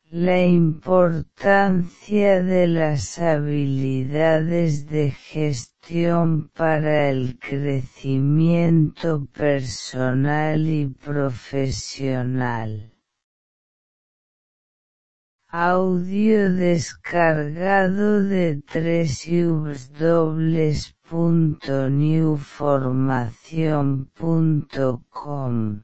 La importancia de las habilidades de gestión para el crecimiento personal y profesional. Audio descargado de www.newformacion.com.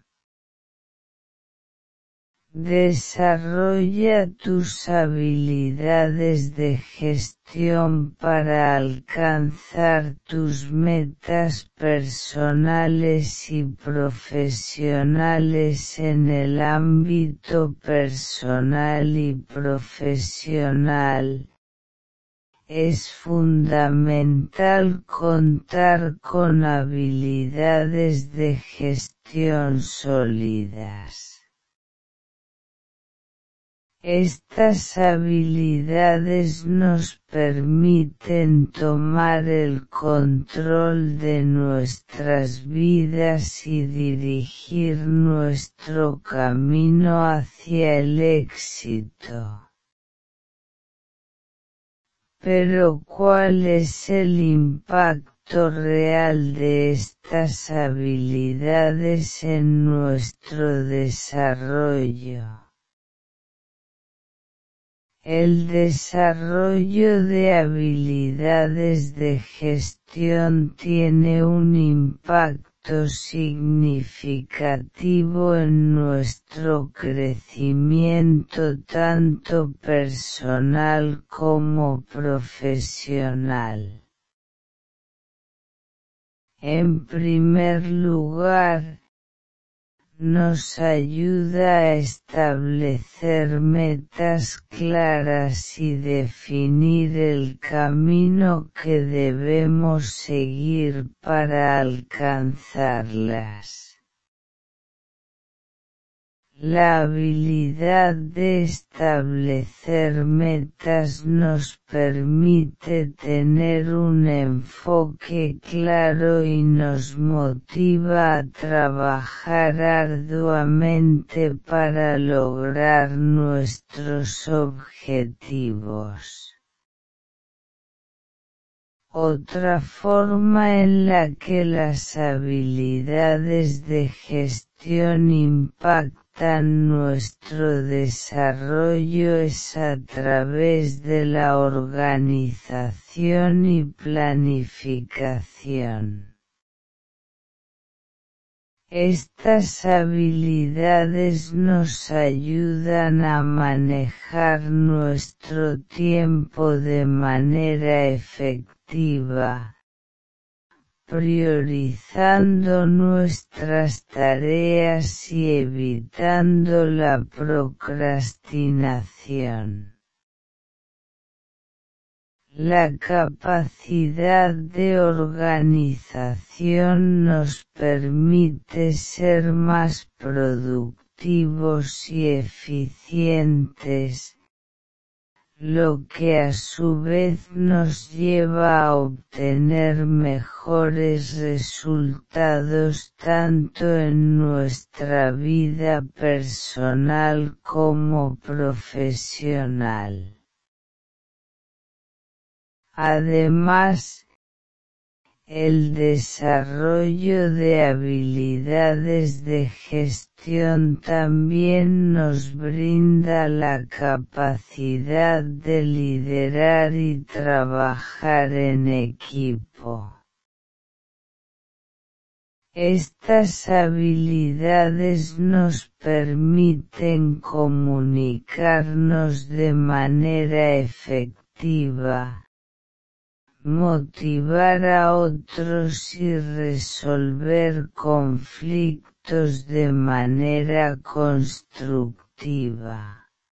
Desarrolla tus habilidades de gestión para alcanzar tus metas personales y profesionales en el ámbito personal y profesional. Es fundamental contar con habilidades de gestión sólidas. Estas habilidades nos permiten tomar el control de nuestras vidas y dirigir nuestro camino hacia el éxito. Pero ¿cuál es el impacto real de estas habilidades en nuestro desarrollo? El desarrollo de habilidades de gestión tiene un impacto significativo en nuestro crecimiento tanto personal como profesional. En primer lugar, nos ayuda a establecer metas claras y definir el camino que debemos seguir para alcanzarlas. La habilidad de establecer metas nos permite tener un enfoque claro y nos motiva a trabajar arduamente para lograr nuestros objetivos. Otra forma en la que las habilidades de gestión impactan nuestro desarrollo es a través de la organización y planificación. Estas habilidades nos ayudan a manejar nuestro tiempo de manera efectiva, priorizando nuestras tareas y evitando la procrastinación. La capacidad de organización nos permite ser más productivos y eficientes, lo que a su vez nos lleva a obtener mejores resultados tanto en nuestra vida personal como profesional. Además, el desarrollo de habilidades de gestión también nos brinda la capacidad de liderar y trabajar en equipo. Estas habilidades nos permiten comunicarnos de manera efectiva, motivar a otros y resolver conflictos de manera constructiva.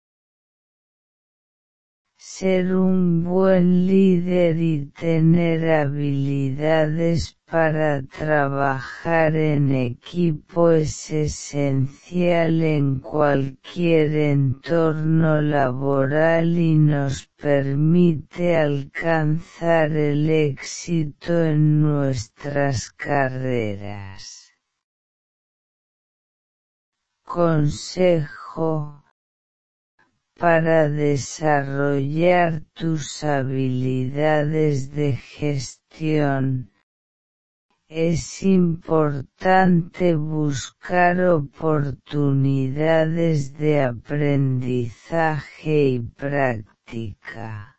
Ser un buen líder y tener habilidades para trabajar en equipo es esencial en cualquier entorno laboral y nos permite alcanzar el éxito en nuestras carreras. Consejo: para desarrollar tus habilidades de gestión. Es importante buscar oportunidades de aprendizaje y práctica.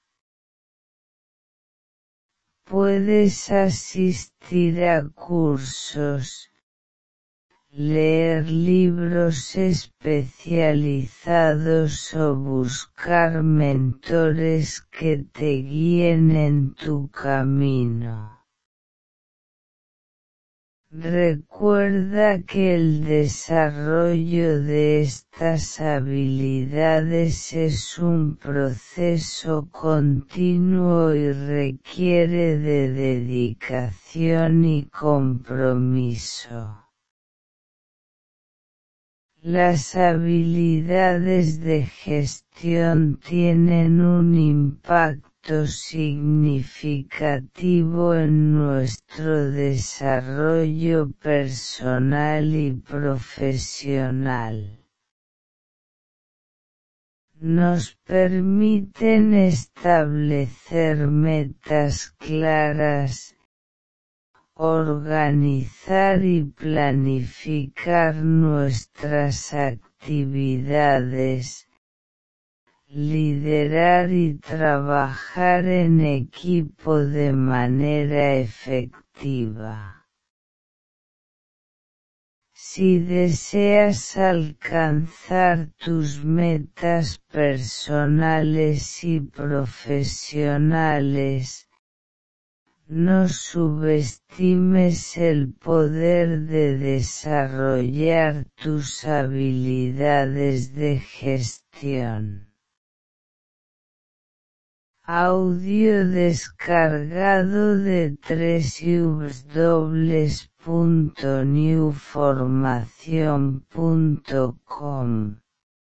Puedes asistir a cursos, leer libros especializados o buscar mentores que te guíen en tu camino. Recuerda que el desarrollo de estas habilidades es un proceso continuo y requiere de dedicación y compromiso. Las habilidades de gestión tienen un impacto significativo en nuestro desarrollo personal y profesional. Nos permiten establecer metas claras, organizar y planificar nuestras actividades, liderar y trabajar en equipo de manera efectiva. Si deseas alcanzar tus metas personales y profesionales, no subestimes el poder de desarrollar tus habilidades de gestión. Audio descargado de www.newformacion.com.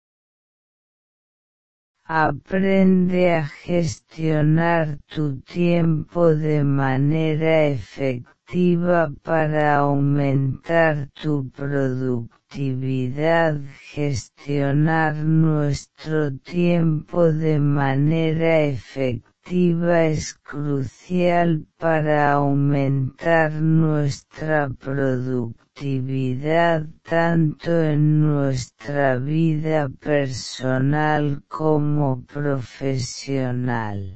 Aprende a gestionar tu tiempo de manera efectiva para aumentar tu productividad. Gestionar nuestro tiempo de manera efectiva es crucial para aumentar nuestra productividad tanto en nuestra vida personal como profesional.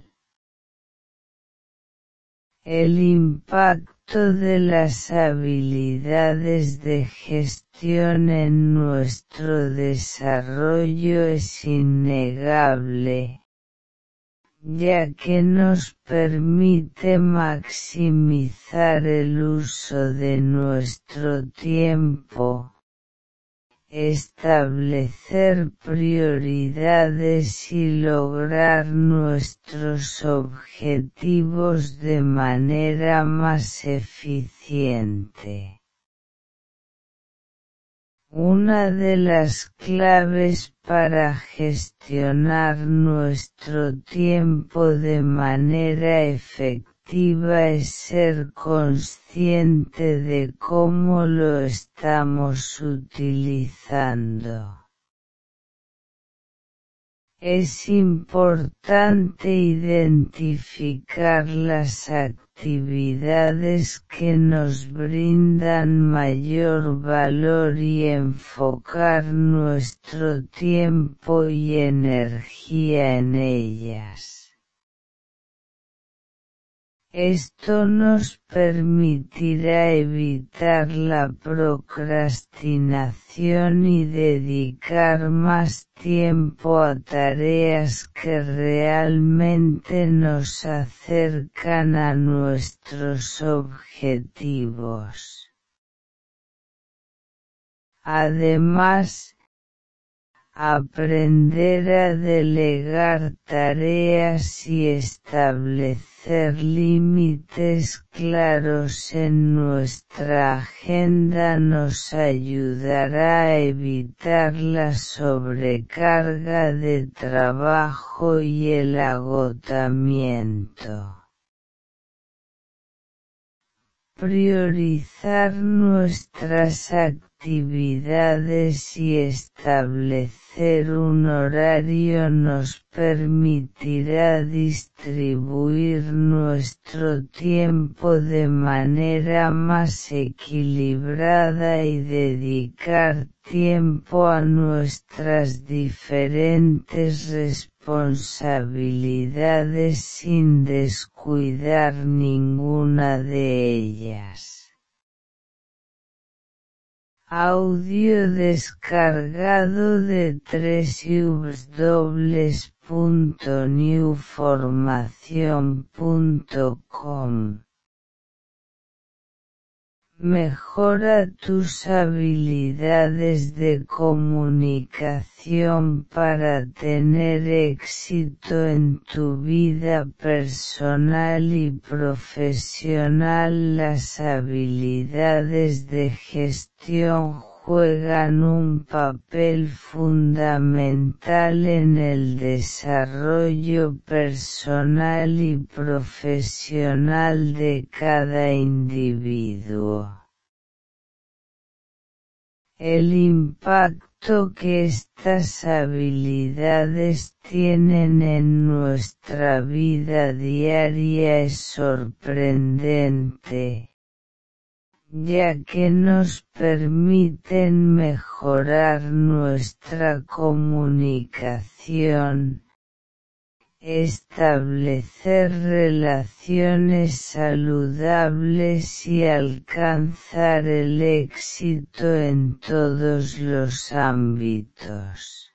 El impacto de las habilidades de gestión en nuestro desarrollo es innegable, ya que nos permite maximizar el uso de nuestro tiempo, establecer prioridades y lograr nuestros objetivos de manera más eficiente. Una de las claves para gestionar nuestro tiempo de manera efectiva es ser consciente de cómo lo estamos utilizando. Es importante identificar las actividades que nos brindan mayor valor y enfocar nuestro tiempo y energía en ellas. Esto nos permitirá evitar la procrastinación y dedicar más tiempo a tareas que realmente nos acercan a nuestros objetivos. Además, aprender a delegar tareas y establecer límites claros en nuestra agenda nos ayudará a evitar la sobrecarga de trabajo y el agotamiento. Priorizar nuestras actividades y establecer un horario nos permitirá distribuir nuestro tiempo de manera más equilibrada y dedicar tiempo a nuestras diferentes responsabilidades sin descuidar ninguna de ellas. Audio descargado de www.newformacion.com. Mejora tus habilidades de comunicación para tener éxito en tu vida personal y profesional. Las habilidades de gestión juegan un papel fundamental en el desarrollo personal y profesional de cada individuo. El impacto que estas habilidades tienen en nuestra vida diaria es sorprendente, ya que nos permiten mejorar nuestra comunicación, establecer relaciones saludables y alcanzar el éxito en todos los ámbitos.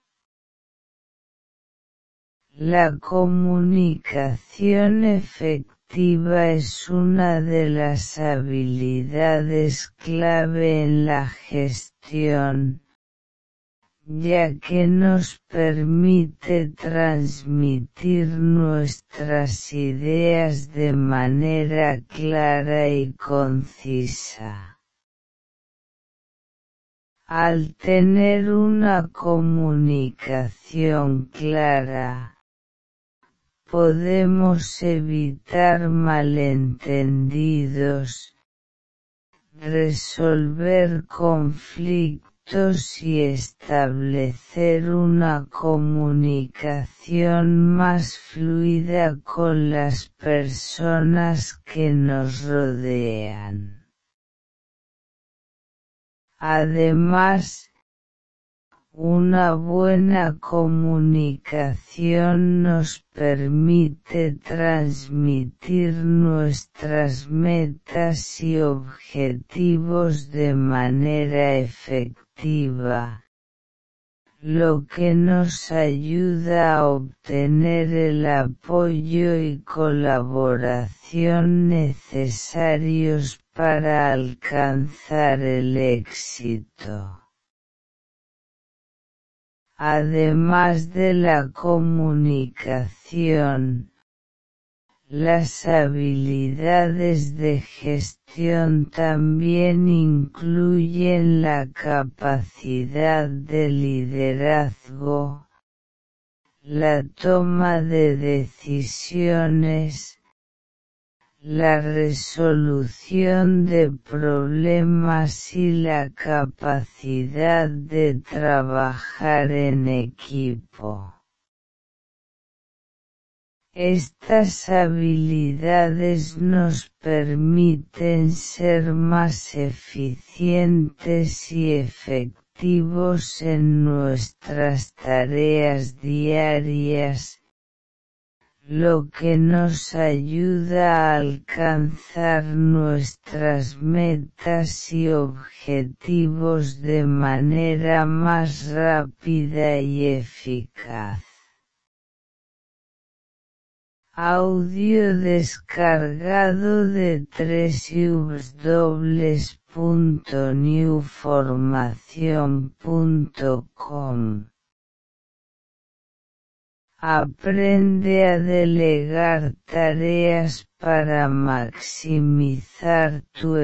La comunicación efectiva es una de las habilidades clave en la gestión, ya que nos permite transmitir nuestras ideas de manera clara y concisa. Al tener una comunicación clara, podemos evitar malentendidos, resolver conflictos y establecer una comunicación más fluida con las personas que nos rodean. Además, una buena comunicación nos permite transmitir nuestras metas y objetivos de manera efectiva, lo que nos ayuda a obtener el apoyo y colaboración necesarios para alcanzar el éxito. Además de la comunicación, las habilidades de gestión también incluyen la capacidad de liderazgo, la toma de decisiones, la resolución de problemas y la capacidad de trabajar en equipo. Estas habilidades nos permiten ser más eficientes y efectivos en nuestras tareas diarias, lo que nos ayuda a alcanzar nuestras metas y objetivos de manera más rápida y eficaz. Audio descargado de www.newformacion.com. Aprende a delegar tareas para maximizar tu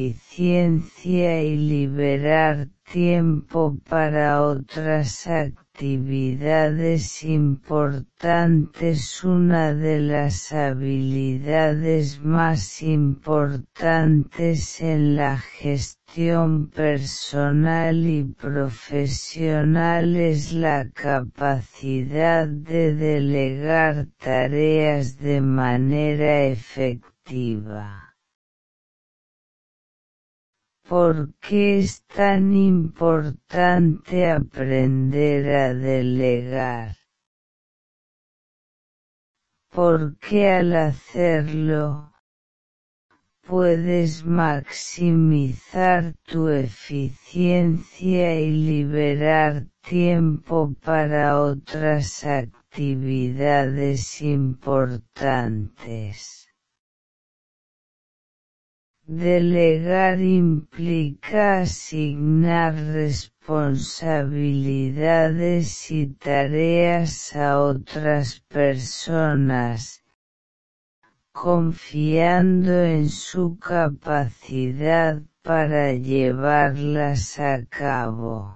eficiencia y liberar tiempo para otras actividades actividades importantes. Una de las habilidades más importantes en la gestión personal y profesional es la capacidad de delegar tareas de manera efectiva. ¿Por qué es tan importante aprender a delegar? Porque al hacerlo, puedes maximizar tu eficiencia y liberar tiempo para otras actividades importantes. Delegar implica asignar responsabilidades y tareas a otras personas, confiando en su capacidad para llevarlas a cabo.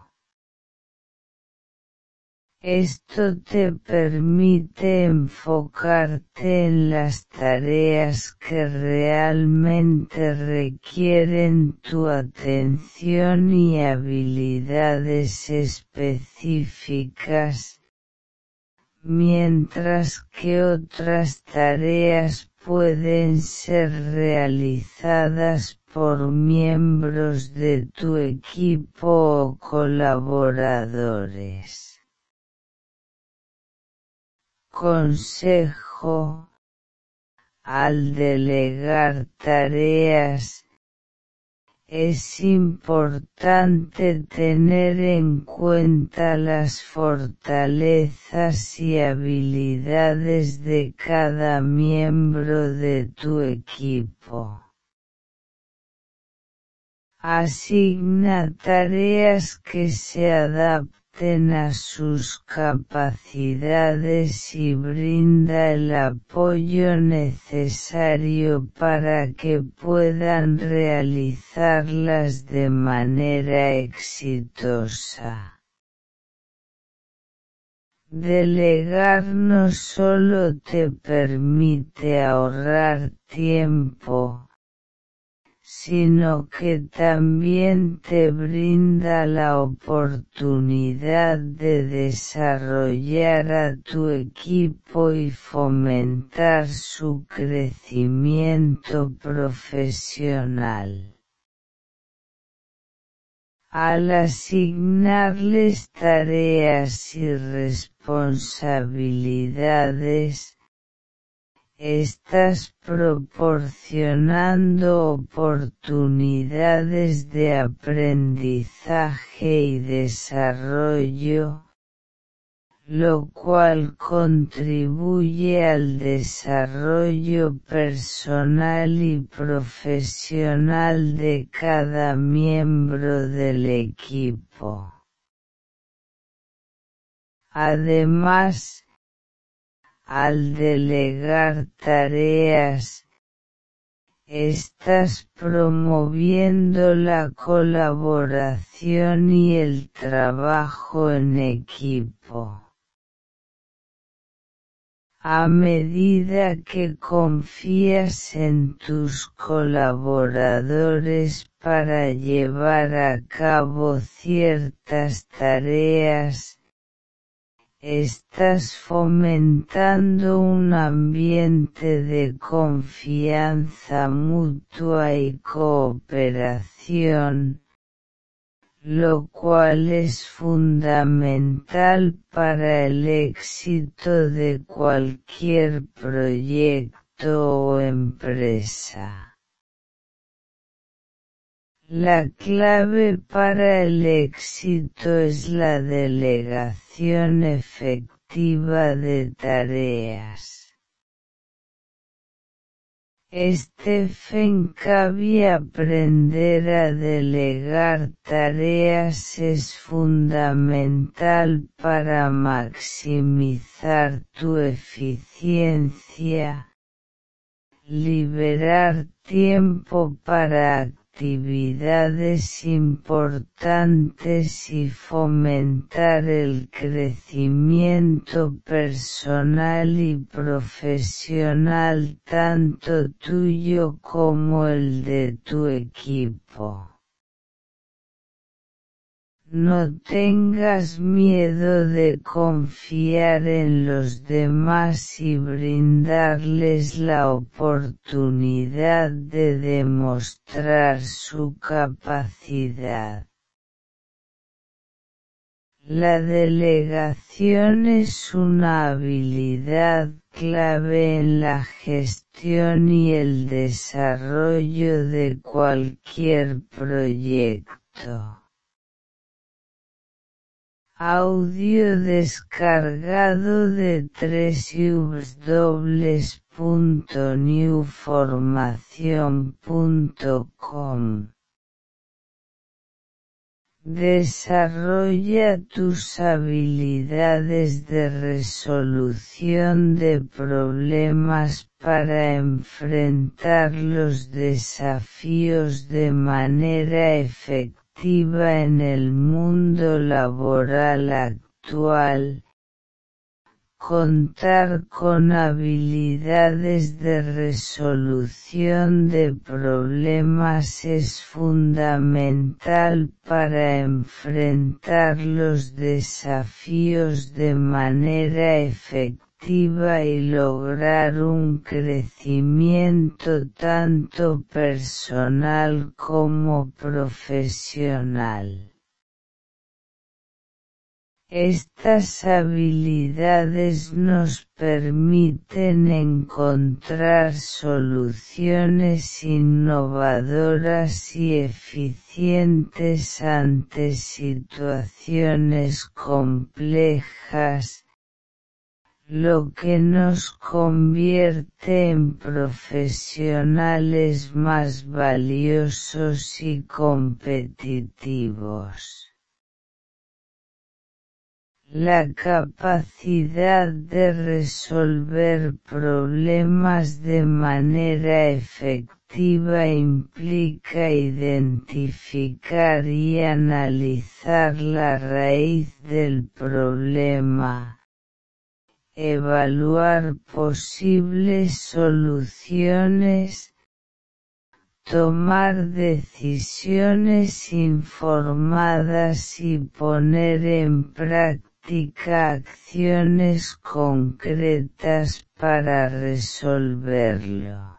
Esto te permite enfocarte en las tareas que realmente requieren tu atención y habilidades específicas, mientras que otras tareas pueden ser realizadas por miembros de tu equipo o colaboradores. Consejo: al delegar tareas, es importante tener en cuenta las fortalezas y habilidades de cada miembro de tu equipo. Asigna tareas que se adapten a sus capacidades y brinda el apoyo necesario para que puedan realizarlas de manera exitosa. Delegar no solo te permite ahorrar tiempo, sino que también te brinda la oportunidad de desarrollar a tu equipo y fomentar su crecimiento profesional. Al asignarles tareas y responsabilidades, estás proporcionando oportunidades de aprendizaje y desarrollo, lo cual contribuye al desarrollo personal y profesional de cada miembro del equipo. Además, al delegar tareas, estás promoviendo la colaboración y el trabajo en equipo. A medida que confías en tus colaboradores para llevar a cabo ciertas tareas, estás fomentando un ambiente de confianza mutua y cooperación, lo cual es fundamental para el éxito de cualquier proyecto o empresa. La clave para el éxito es la delegación efectiva de tareas. Stephen Covey: aprender a delegar tareas es fundamental para maximizar tu eficiencia, liberar tiempo para actividades importantes y fomentar el crecimiento personal y profesional tanto tuyo como el de tu equipo. No tengas miedo de confiar en los demás y brindarles la oportunidad de demostrar su capacidad. La delegación es una habilidad clave en la gestión y el desarrollo de cualquier proyecto. Audio descargado de www.newformacion.com. Desarrolla tus habilidades de resolución de problemas para enfrentar los desafíos de manera efectiva en el mundo laboral actual. Contar con habilidades de resolución de problemas es fundamental para enfrentar los desafíos de manera efectiva y lograr un crecimiento tanto personal como profesional. Estas habilidades nos permiten encontrar soluciones innovadoras y eficientes ante situaciones complejas, lo que nos convierte en profesionales más valiosos y competitivos. La capacidad de resolver problemas de manera efectiva implica identificar y analizar la raíz del problema, evaluar posibles soluciones, tomar decisiones informadas y poner en práctica acciones concretas para resolverlo.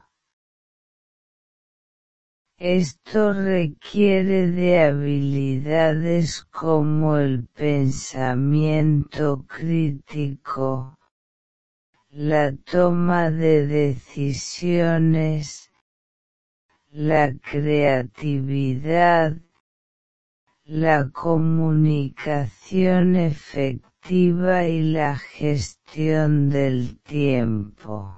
Esto requiere de habilidades como el pensamiento crítico, la toma de decisiones, la creatividad, la comunicación efectiva y la gestión del tiempo.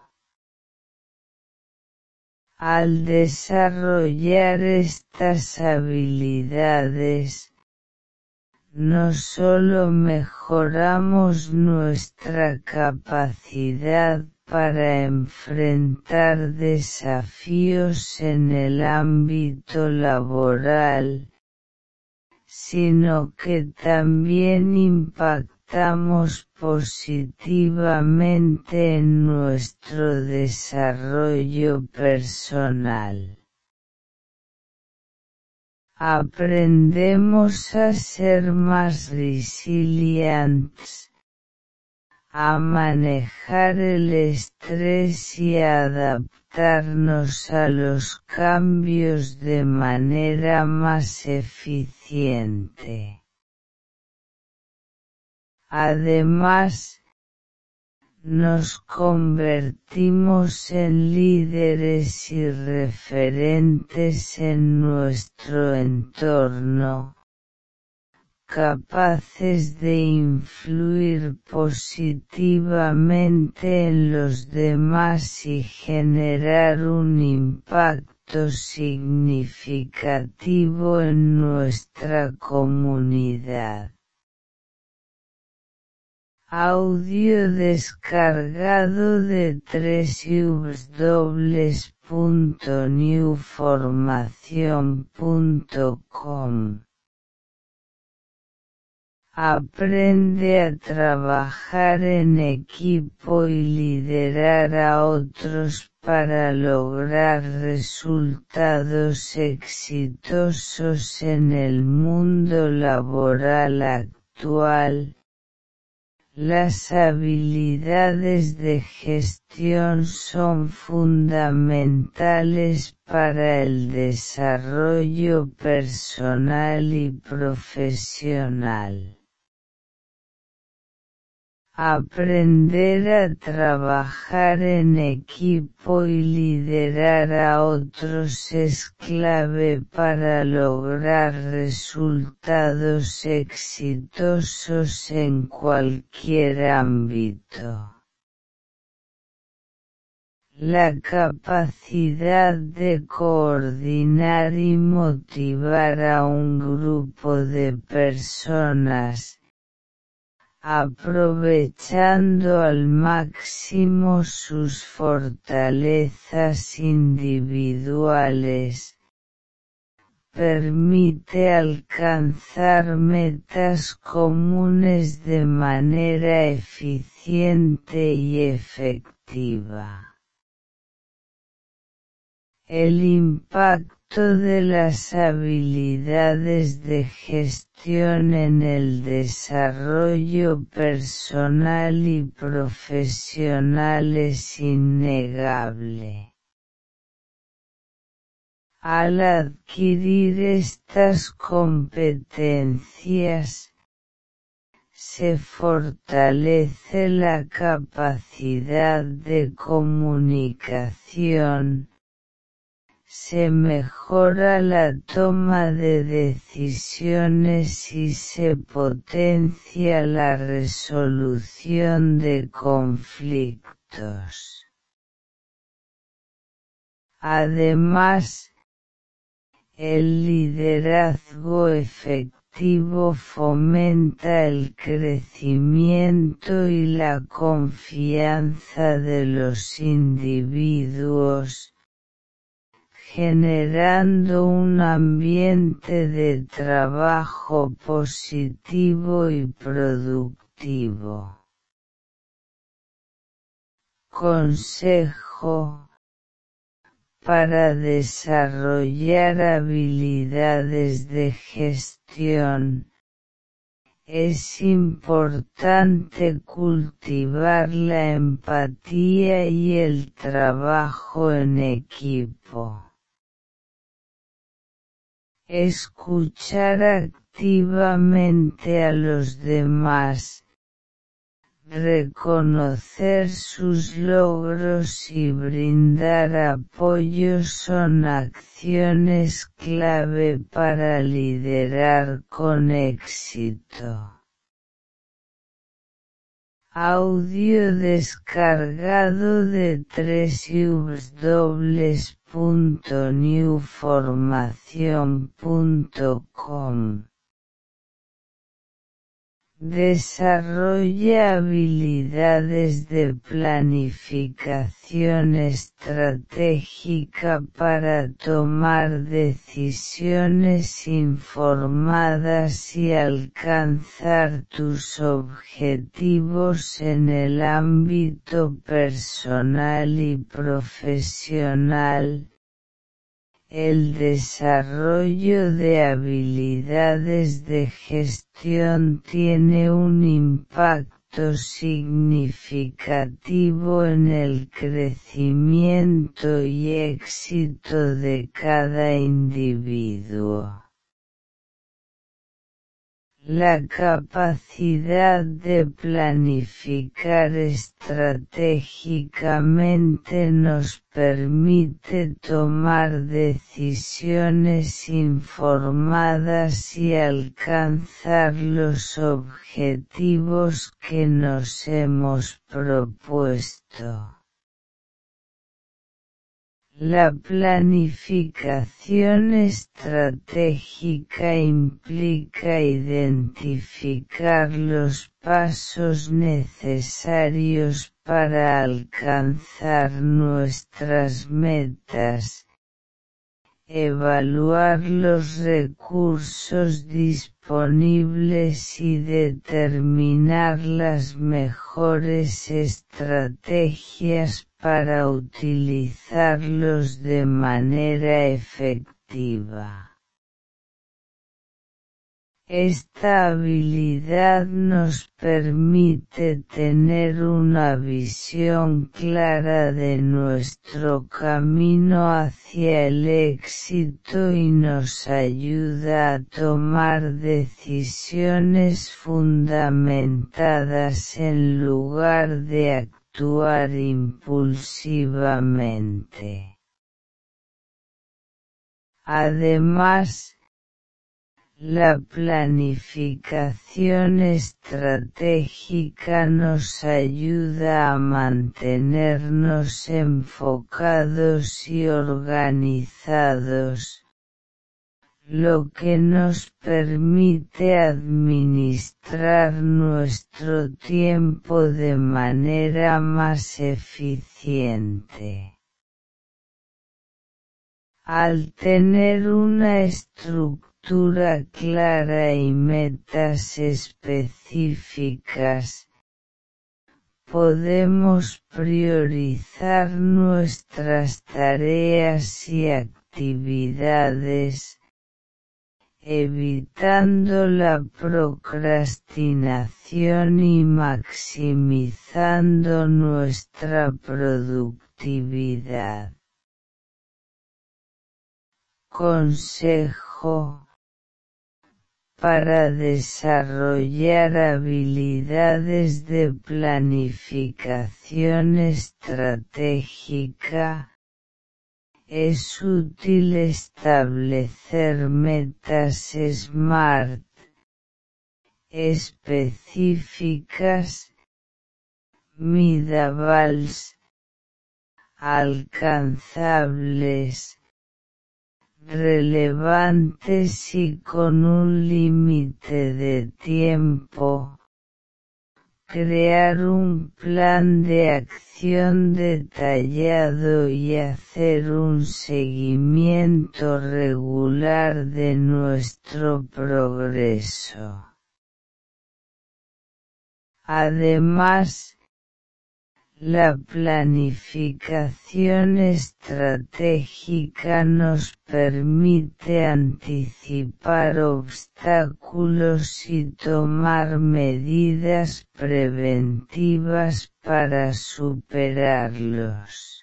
Al desarrollar estas habilidades, no solo mejoramos nuestra capacidad para enfrentar desafíos en el ámbito laboral, sino que también impactamos positivamente en nuestro desarrollo personal. Aprendemos a ser más resilientes, a manejar el estrés y a adaptarnos a los cambios de manera más eficiente. Además, nos convertimos en líderes y referentes en nuestro entorno, capaces de influir positivamente en los demás y generar un impacto significativo en nuestra comunidad. Audio descargado de www.newformacion.com. Aprende a trabajar en equipo y liderar a otros para lograr resultados exitosos en el mundo laboral actual. Las habilidades de gestión son fundamentales para el desarrollo personal y profesional. Aprender a trabajar en equipo y liderar a otros es clave para lograr resultados exitosos en cualquier ámbito. La capacidad de coordinar y motivar a un grupo de personas, aprovechando al máximo sus fortalezas individuales, permite alcanzar metas comunes de manera eficiente y efectiva. El impacto de las habilidades de gestión en el desarrollo personal y profesional es innegable. Al adquirir estas competencias, se fortalece la capacidad de comunicación, se mejora la toma de decisiones y se potencia la resolución de conflictos. Además, el liderazgo efectivo fomenta el crecimiento y la confianza de los individuos, generando un ambiente de trabajo positivo y productivo. Consejo: para desarrollar habilidades de gestión, es importante cultivar la empatía y el trabajo en equipo. Escuchar activamente a los demás, reconocer sus logros y brindar apoyo son acciones clave para liderar con éxito. Audio descargado de www.newformacion.com. Desarrolla habilidades de planificación estratégica para tomar decisiones informadas y alcanzar tus objetivos en el ámbito personal y profesional. El desarrollo de habilidades de gestión tiene un impacto significativo en el crecimiento y éxito de cada individuo. La capacidad de planificar estratégicamente nos permite tomar decisiones informadas y alcanzar los objetivos que nos hemos propuesto. La planificación estratégica implica identificar los pasos necesarios para alcanzar nuestras metas, evaluar los recursos disponibles y determinar las mejores estrategias para utilizarlos de manera efectiva. Esta habilidad nos permite tener una visión clara de nuestro camino hacia el éxito y nos ayuda a tomar decisiones fundamentadas en lugar de actuar impulsivamente. Además, la planificación estratégica nos ayuda a mantenernos enfocados y organizados, lo que nos permite administrar nuestro tiempo de manera más eficiente. Al tener una estructura clara y metas específicas, podemos priorizar nuestras tareas y actividades, evitando la procrastinación y maximizando nuestra productividad. Consejo: para desarrollar habilidades de planificación estratégica, es útil establecer metas SMART, específicas, medibles, alcanzables, relevantes y con un límite de tiempo. Crear un plan de acción detallado y hacer un seguimiento regular de nuestro progreso. Además, la planificación estratégica nos permite anticipar obstáculos y tomar medidas preventivas para superarlos.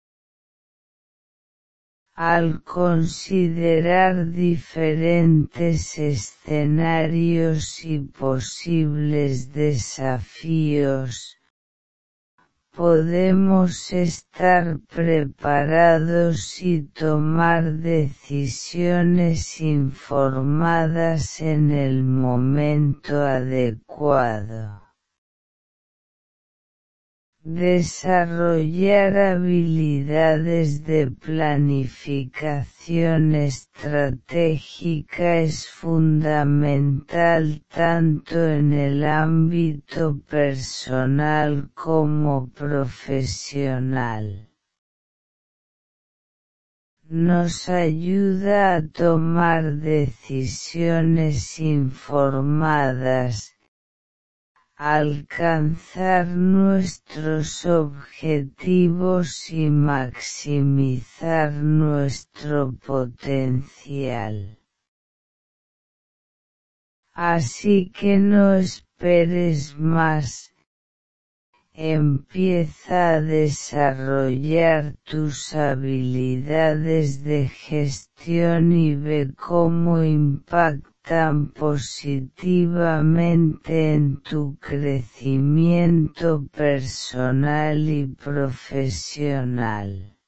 Al considerar diferentes escenarios y posibles desafíos, podemos estar preparados y tomar decisiones informadas en el momento adecuado. Desarrollar habilidades de planificación estratégica es fundamental tanto en el ámbito personal como profesional. Nos ayuda a tomar decisiones informadas, alcanzar nuestros objetivos y maximizar nuestro potencial. Así que no esperes más. Empieza a desarrollar tus habilidades de gestión y ve cómo impactan positivamente en tu crecimiento personal y profesional.